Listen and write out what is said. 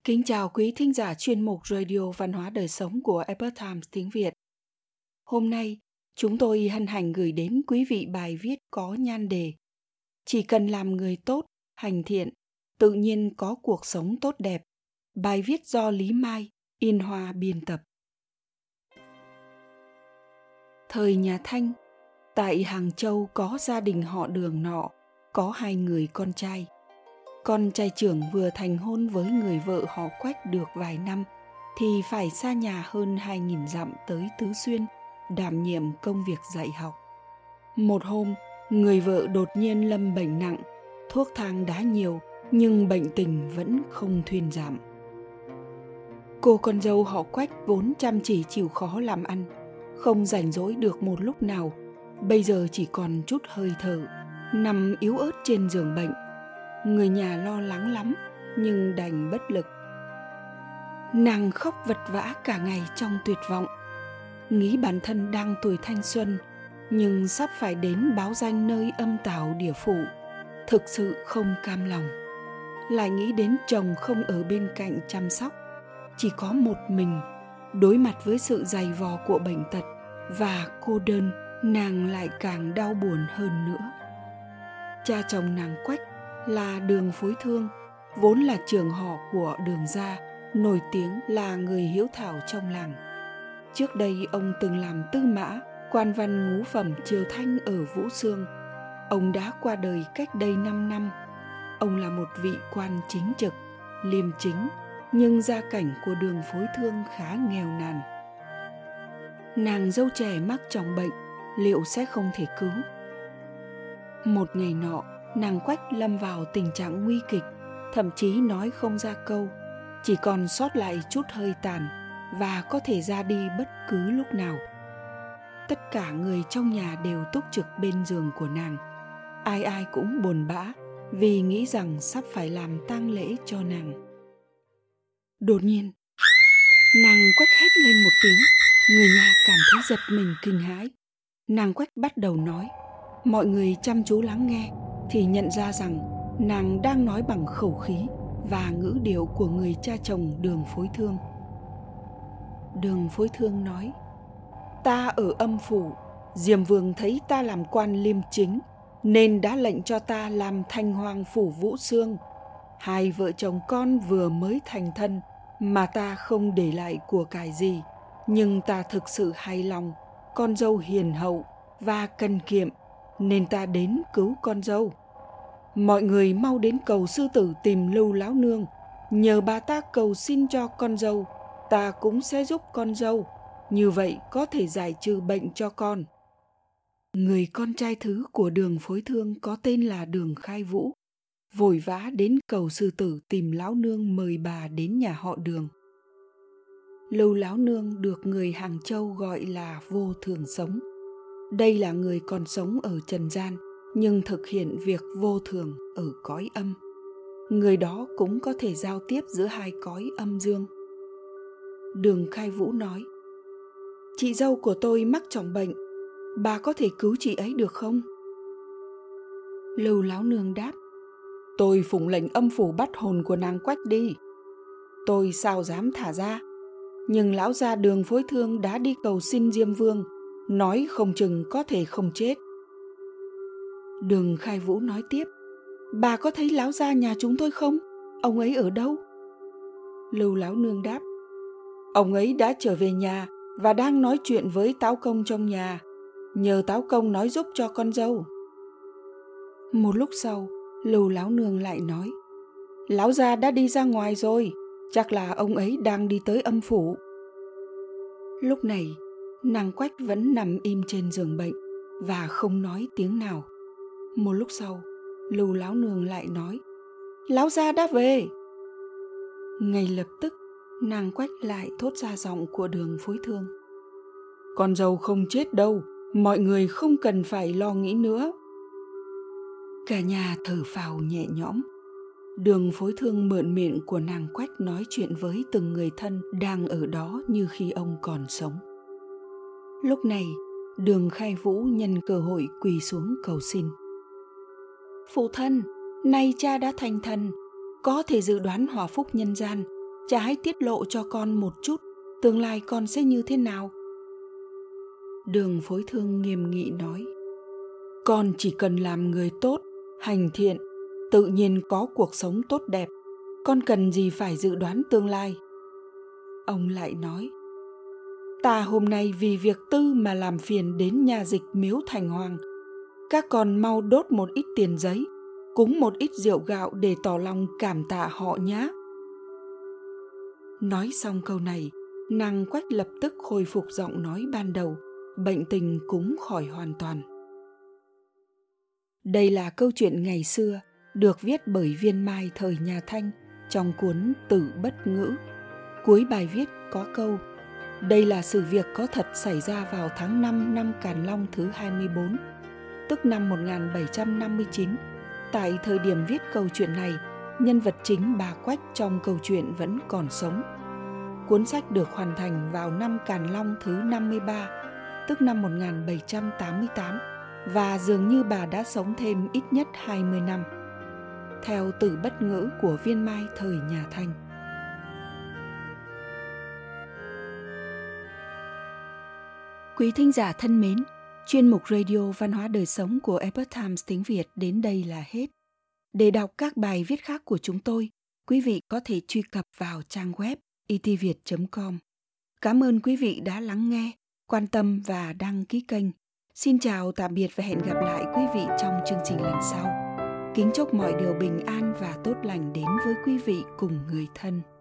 Kính chào quý thính giả chuyên mục Radio Văn hóa Đời Sống của Epoch Times tiếng Việt. Hôm nay, chúng tôi hân hạnh gửi đến quý vị bài viết có nhan đề Chỉ cần làm người tốt, hành thiện, tự nhiên có cuộc sống tốt đẹp. Bài viết do Lý Mai, Yên Hoa biên tập. Thời nhà Thanh, tại Hàng Châu có gia đình họ Đường nọ, có 2 người con trai. Con trai trưởng vừa thành hôn với người vợ họ Quách được vài năm thì phải xa nhà hơn 2.000 dặm tới Tứ Xuyên, đảm nhiệm công việc dạy học. Một hôm, người vợ đột nhiên lâm bệnh nặng, thuốc thang đã nhiều nhưng bệnh tình vẫn không thuyên giảm. Cô con dâu họ Quách vốn chăm chỉ chịu khó làm ăn, không rảnh rỗi được một lúc nào, bây giờ chỉ còn chút hơi thở, nằm yếu ớt trên giường bệnh. Người nhà lo lắng lắm, nhưng đành bất lực. Nàng khóc vật vã cả ngày trong tuyệt vọng, nghĩ bản thân đang tuổi thanh xuân, nhưng sắp phải đến báo danh nơi âm tào địa phủ, thực sự không cam lòng. Lại nghĩ đến chồng không ở bên cạnh chăm sóc, chỉ có một mình, đối mặt với sự dày vò của bệnh tật và cô đơn, nàng lại càng đau buồn hơn nữa. Cha chồng nàng Quách là Đường Phối Thương, vốn là trưởng họ của Đường gia, nổi tiếng là người hiếu thảo trong làng. Trước đây ông từng làm tư mã, quan văn ngũ phẩm triều Thanh ở Vũ Xương. Ông đã qua đời cách đây 5 năm. Ông là một vị quan chính trực, liêm chính, nhưng gia cảnh của Đường Phối Thương khá nghèo nàn. Nàng dâu trẻ mắc trọng bệnh, liệu sẽ không thể cứu. Một ngày nọ, nàng Quách lâm vào tình trạng nguy kịch, thậm chí nói không ra câu, chỉ còn sót lại chút hơi tàn và có thể ra đi bất cứ lúc nào. Tất cả người trong nhà đều túc trực bên giường của nàng, ai ai cũng buồn bã vì nghĩ rằng sắp phải làm tang lễ cho nàng. Đột nhiên, nàng Quách hét lên một tiếng, người nhà cảm thấy giật mình kinh hãi. Nàng Quách bắt đầu nói, mọi người chăm chú lắng nghe thì nhận ra rằng nàng đang nói bằng khẩu khí và ngữ điệu của người cha chồng Đường Phối Thương. Đường Phối Thương nói, ta ở âm phủ, Diêm Vương thấy ta làm quan liêm chính nên đã lệnh cho ta làm thanh hoàng phủ Vũ Xương. 2 vợ chồng con vừa mới thành thân mà ta không để lại của cải gì, nhưng ta thực sự hài lòng, con dâu hiền hậu và cần kiệm nên ta đến cứu con dâu. Mọi người mau đến cầu sư tử tìm Lưu Láo Nương, nhờ bà ta cầu xin cho con dâu, ta cũng sẽ giúp con dâu, như vậy có thể giải trừ bệnh cho con. Người con trai thứ của Đường Phối Thương có tên là Đường Khai Vũ, vội vã đến cầu sư tử tìm Láo Nương mời bà đến nhà họ Đường. Lưu Láo Nương được người Hàng Châu gọi là Vô Thường Sống. Đây là người còn sống ở trần gian, nhưng thực hiện việc vô thường ở cõi âm. Người đó cũng có thể giao tiếp giữa 2 cõi âm dương. Đường Khai Vũ nói, chị dâu của tôi mắc trọng bệnh, bà có thể cứu chị ấy được không? Lưu Láo Nương đáp, tôi phụng lệnh âm phủ bắt hồn của nàng Quách đi. Tôi sao dám thả ra, nhưng lão gia Đường Phối Thương đã đi cầu xin Diêm Vương, nói không chừng có thể không chết. Đường Khai Vũ nói tiếp, bà có thấy lão gia nhà chúng tôi không? Ông ấy ở đâu? Lưu Láo Nương đáp, ông ấy đã trở về nhà và đang nói chuyện với Táo Công trong nhà, nhờ Táo Công nói giúp cho con dâu. Một lúc sau, Lưu Láo Nương lại nói, lão gia đã đi ra ngoài rồi, chắc là ông ấy đang đi tới âm phủ. Lúc này, nàng Quách vẫn nằm im trên giường bệnh và không nói tiếng nào. Một lúc sau, Lưu Láo Nương lại nói, lão gia đã về. Ngay lập tức, nàng Quách lại thốt ra giọng của Đường Phối Thương, con dâu không chết đâu, mọi người không cần phải lo nghĩ nữa. Cả nhà thở phào nhẹ nhõm. Đường Phối Thương mượn miệng của nàng Quách nói chuyện với từng người thân đang ở đó như khi ông còn sống. Lúc này, Đường Khai Vũ nhân cơ hội quỳ xuống cầu xin. Phụ thân, nay cha đã thành thần, có thể dự đoán hỏa phúc nhân gian, cha hãy tiết lộ cho con một chút, tương lai con sẽ như thế nào? Đường Phối Thương nghiêm nghị nói, con chỉ cần làm người tốt, hành thiện, tự nhiên có cuộc sống tốt đẹp. Con cần gì phải dự đoán tương lai? Ông lại nói, ta hôm nay vì việc tư mà làm phiền đến nhà dịch Miếu Thành Hoàng. Các con mau đốt một ít tiền giấy, cúng một ít rượu gạo để tỏ lòng cảm tạ họ nhé. Nói xong câu này, nàng Quách lập tức khôi phục giọng nói ban đầu, bệnh tình cũng khỏi hoàn toàn. Đây là câu chuyện ngày xưa, được viết bởi Viên Mai thời nhà Thanh trong cuốn Tử Bất Ngữ. Cuối bài viết có câu, đây là sự việc có thật xảy ra vào tháng 5 năm Càn Long thứ 24, tức năm 1759. Tại thời điểm viết câu chuyện này, nhân vật chính bà Quách trong câu chuyện vẫn còn sống. Cuốn sách được hoàn thành vào năm Càn Long thứ 53, tức năm 1788, và dường như bà đã sống thêm ít nhất 20 năm. Theo Tử Bất Ngữ của Viên Mai thời nhà Thanh. Quý thính giả thân mến, chuyên mục Radio Văn hóa Đời Sống của Epoch Times tiếng Việt đến đây là hết. Để đọc các bài viết khác của chúng tôi, quý vị có thể truy cập vào trang web itviet.com. Cảm ơn quý vị đã lắng nghe, quan tâm và đăng ký kênh. Xin chào, tạm biệt và hẹn gặp lại quý vị trong chương trình lần sau. Kính chúc mọi điều bình an và tốt lành đến với quý vị cùng người thân.